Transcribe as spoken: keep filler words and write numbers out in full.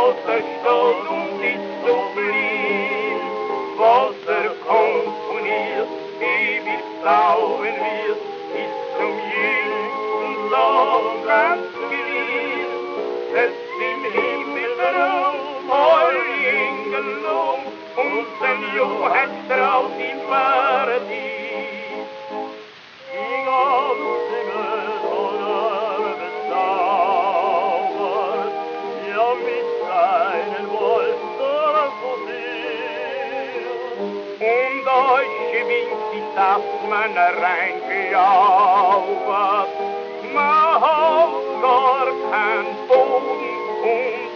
Wasser steht und ist so blieb. Wasser komponiert, ewig blau in mir, ist zum jüngsten Tag ganz geliebt. Setzt im Himmel rum, all Engel um, und sein Johann strahlt im Paradies. Die ganze Welt hat er bezaubert, ja mit seinen Wolken posiert. Und euch schwingt die Saftmann reingejaubert, man hat gar keinen Boden und